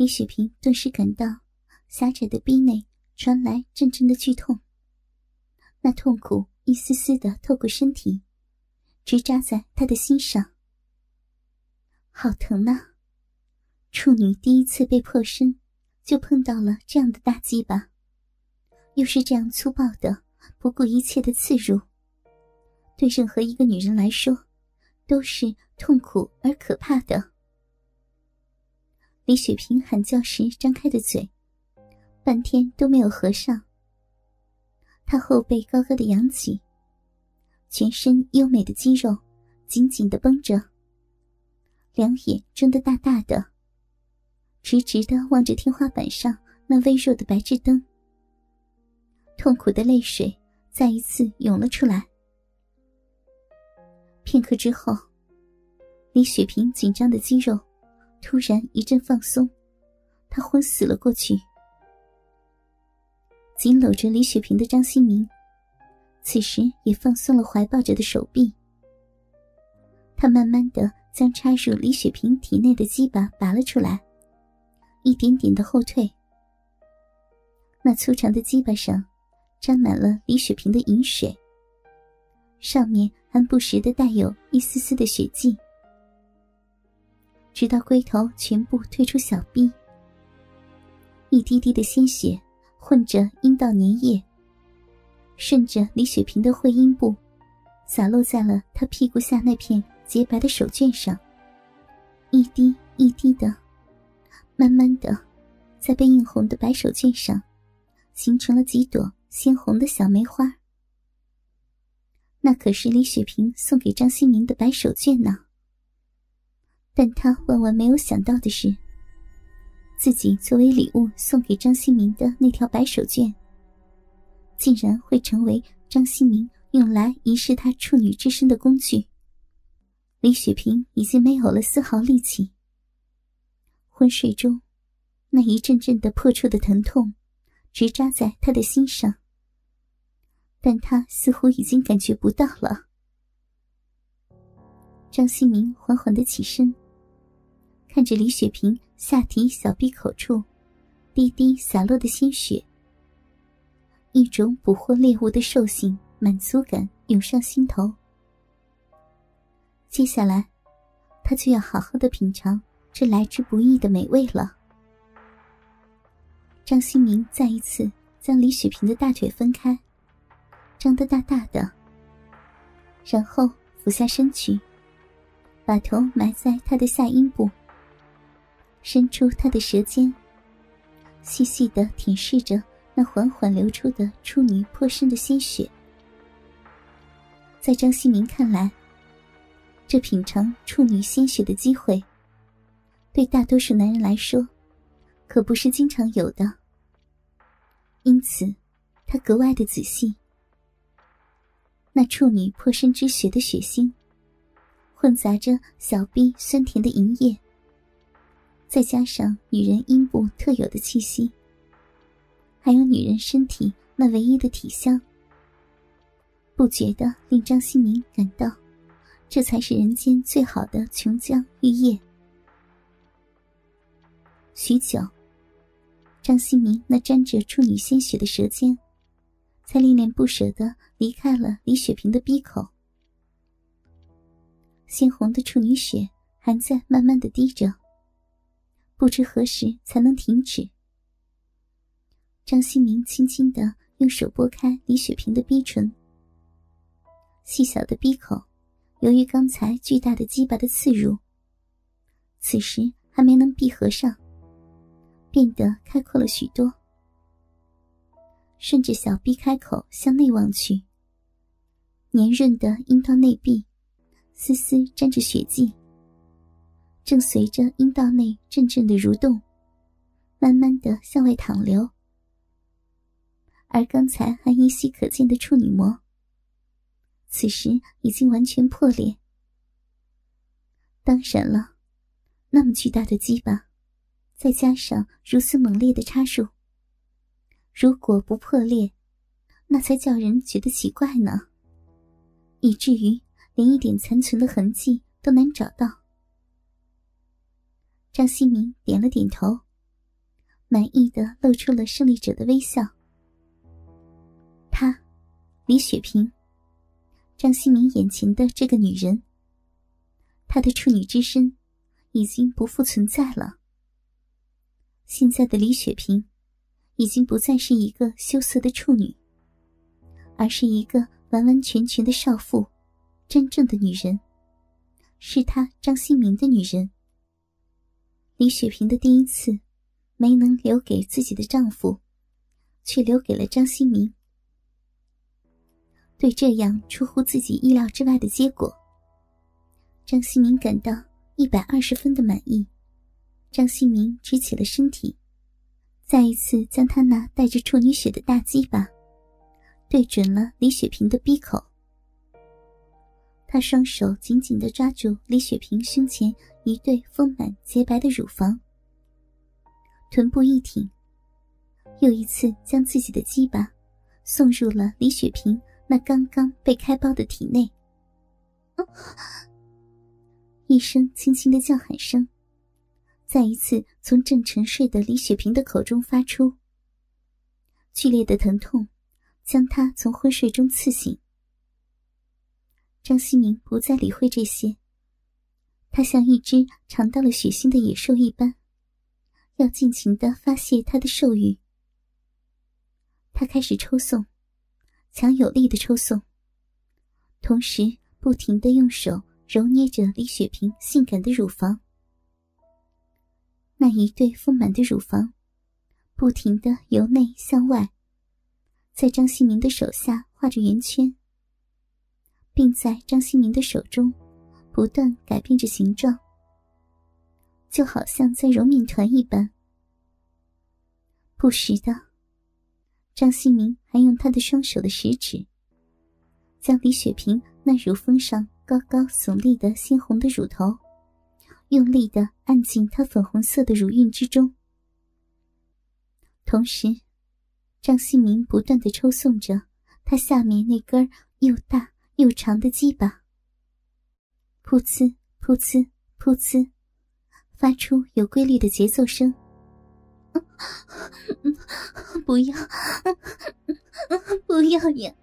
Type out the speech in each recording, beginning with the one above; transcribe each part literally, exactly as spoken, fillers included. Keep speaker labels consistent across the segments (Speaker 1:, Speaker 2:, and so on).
Speaker 1: 李雪萍顿时感到狭窄的逼内传来阵阵的剧痛，那痛苦一丝丝的透过身体，直扎在她的心上。好疼啊！处女第一次被破身，就碰到了这样的大鸡巴，又是这样粗暴的不顾一切的刺入，对任何一个女人来说都是痛苦而可怕的。李雪萍喊叫时张开的嘴半天都没有合上，她后背高高的扬起，全身优美的肌肉紧紧地绷着，两眼睁得大大的，直直地望着天花板上那微弱的白炽灯。痛苦的泪水再一次涌了出来。片刻之后，李雪萍紧张的肌肉突然一阵放松，她昏死了过去。紧搂着李雪萍的张新民此时也放松了怀抱着的手臂，他慢慢地将插入李雪萍体内的鸡巴拔了出来，一点点的后退。那粗长的鸡巴上沾满了李雪萍的饮水，上面还不时地带有一丝丝的血迹，直到龟头全部退出小臂，一滴滴的鲜血混着阴道粘液，顺着李雪萍的会阴部洒落在了她屁股下那片洁白的手绢上，一滴一滴的，慢慢的在被映红的白手绢上形成了几朵鲜红的小梅花。那可是李雪萍送给张新民的白手绢呢。但她万万没有想到的是，自己作为礼物送给张新民的那条白手绢，竟然会成为张新民用来仪式他处女之身的工具。李雪萍已经没有了丝毫力气，昏睡中那一阵阵的破处的疼痛直扎在他的心上，但他似乎已经感觉不到了。张新民缓缓地起身，看着李雪萍下体小闭口处滴滴洒落的鲜血，一种捕获猎物的兽性满足感涌上心头。接下来他就要好好的品尝这来之不易的美味了。张新民再一次将李雪萍的大腿分开，张得大大的，然后俯下身去，把头埋在她的下阴部，伸出她的舌尖，细细地舔舐着那缓缓流出的处女破身的鲜血。在张新民看来，这品尝处女鲜血的机会对大多数男人来说可不是经常有的，因此他格外的仔细。那处女破身之血的血腥混杂着小臂酸甜的淫液，再加上女人阴部特有的气息，还有女人身体那唯一的体香，不觉地令张新民感到这才是人间最好的琼浆玉液。许久，张新民那沾着处女鲜血的舌尖才恋恋不舍地离开了李雪萍的鼻口。鲜红的处女血还在慢慢地滴着，不知何时才能停止。张新民轻轻地用手拨开李雪萍的逼唇，细小的逼口由于刚才巨大的鸡巴的刺入，此时还没能闭合上，变得开阔了许多。顺着小臂开口向内望去，黏润的阴道内壁丝丝沾着血迹，正随着阴道内阵阵的蠕动，慢慢地向外淌流。而刚才还依稀可见的处女膜，此时已经完全破裂。当然了，那么巨大的鸡巴，再加上如此猛烈的插入，如果不破裂，那才叫人觉得奇怪呢，以至于连一点残存的痕迹都难找到。张新民点了点头， 满意的露出了胜利者的微笑。她，李雪萍，张新民眼前的这个女人，她的处女之身已经不复存在了。现在的李雪萍已经不再是一个羞涩的处女，而是一个完完全全的少妇，真正的女人，是她张新民的女人。李雪萍的第一次没能留给自己的丈夫，却留给了张新民。对这样出乎自己意料之外的结果，张新民感到一百二十分的满意。张新民直起了身体，再一次将他那带着处女血的大鸡巴对准了李雪萍的鼻口。他双手紧紧地抓住李雪萍胸前一对丰满洁白的乳房，臀部一挺，又一次将自己的鸡巴送入了李雪萍那刚刚被开包的体内。一声轻轻的叫喊声再一次从正沉睡的李雪萍的口中发出，剧烈的疼痛将她从昏睡中刺醒。张新民不再理会这些，他像一只尝到了血腥的野兽一般，要尽情地发泄他的兽欲。他开始抽送，强有力的抽送，同时不停地用手揉捏着李雪萍性感的乳房。那一对丰满的乳房不停地由内向外，在张新民的手下画着圆圈，并在张新民的手中不断改变着形状，就好像在揉面团一般。不时的，张新民还用他的双手的食指将李雪萍那乳峰上高高耸立的鲜红的乳头用力地按进她粉红色的乳晕之中。同时，张新民不断地抽送着她下面那根又大又长的鸡巴，噗呲噗呲噗呲，发出有规律的节奏声。不要，不要呀！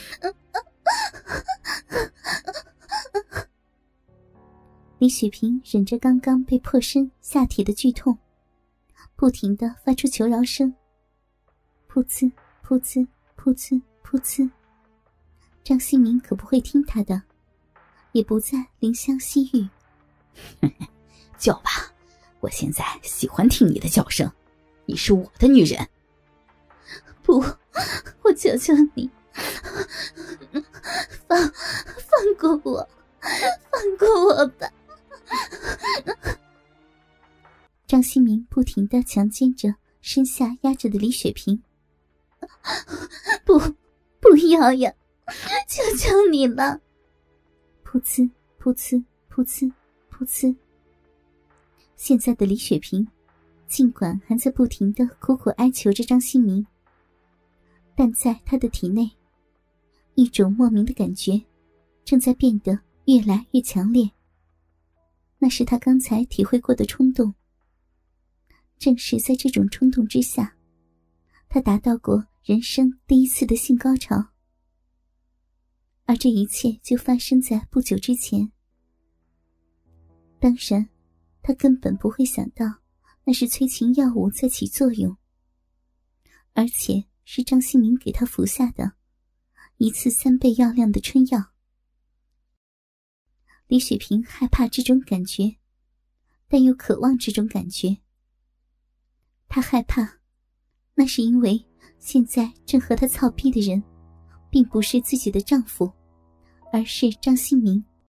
Speaker 1: 李雪萍忍着刚刚被破身下体的剧痛，不停地发出求饶声。噗呲噗呲噗呲噗呲，张新民可不会听他的，也不再怜香惜玉。
Speaker 2: 叫吧，我现在喜欢听你的叫声，你是我的女人。
Speaker 1: 不，我求求你，放放过我，放过我吧。张新民不停地强奸着身下压着的李雪萍。不，不要呀，求求你了。噗呲噗呲噗呲噗呲。现在的李雪萍尽管还在不停地苦苦哀求着张新民，但在她的体内，一种莫名的感觉正在变得越来越强烈。那是她刚才体会过的冲动，正是在这种冲动之下，她达到过人生第一次的性高潮。而这一切就发生在不久之前。当然，她根本不会想到那是催情药物在起作用，而且是张新民给她服下的一次三倍药量的春药。李雪萍害怕这种感觉，但又渴望这种感觉。她害怕，那是因为现在正和她操逼的人并不是自己的丈夫，而是张新民。